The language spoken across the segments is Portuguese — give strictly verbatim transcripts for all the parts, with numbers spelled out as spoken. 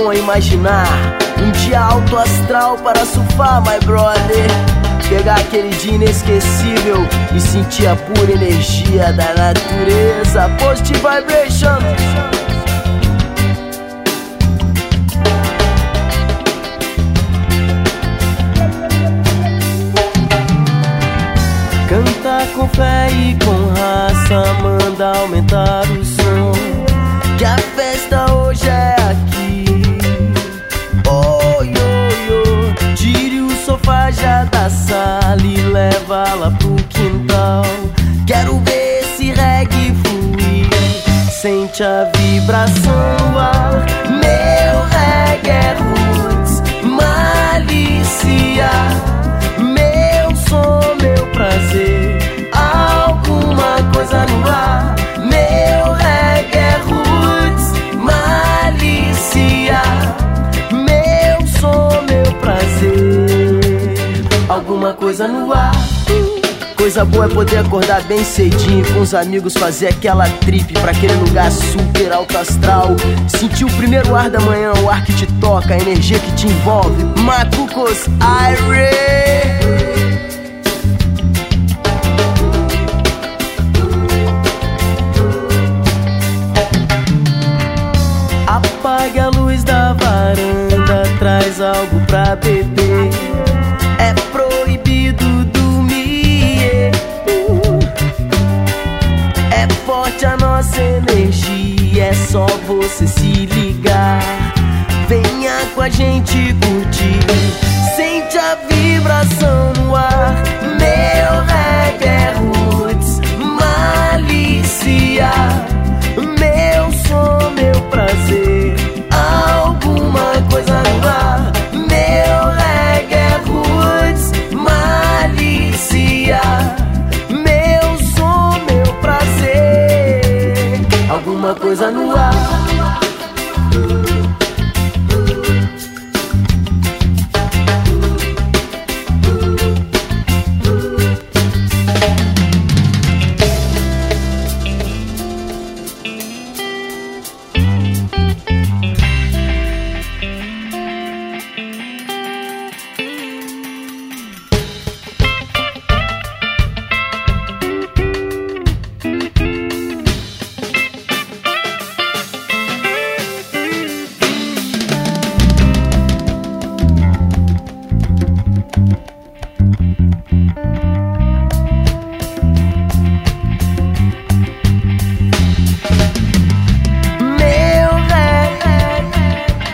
bom é imaginar um dia alto astral para surfar, my brother. Pegar aquele dia inesquecível e sentir a pura energia da natureza. Positive vibration. Canta com fé e com raça, manda aumentar o som, que a festa hoje é aqui. Oh, yo, yo. Tire o sofá já da sala e leva lá pro quintal. Quero ver esse reggae fluir, sente a vibração no ar. Meu reggae é roots, malícia. Meu som, meu prazer, alguma coisa no ar. Meu reggae é roots, malícia. Meu som, meu prazer, alguma coisa no ar. Coisa boa é poder acordar bem cedinho com os amigos, fazer aquela trip pra aquele lugar super alto astral. Sentir o primeiro ar da manhã, o ar que te toca, a energia que te envolve. Macucos Aire. Apague a luz da varanda, traz algo pra beber. É proibido dormir. É forte a nossa energia, é só você se ligar. Venha com a gente curtir, sente a vibração no ar. Meu reggae é roots, malícia. Meu som, meu prazer, alguma coisa no ar. Meu reggae é roots, malícia. Meu som, meu prazer, alguma coisa no ar.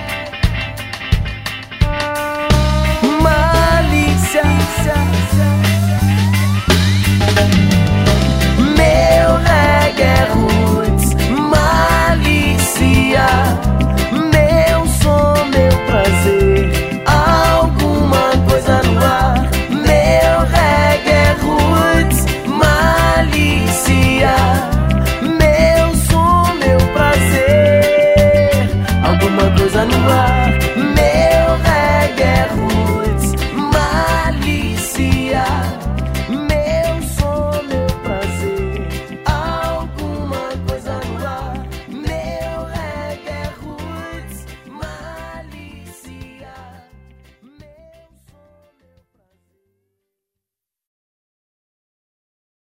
Malícia.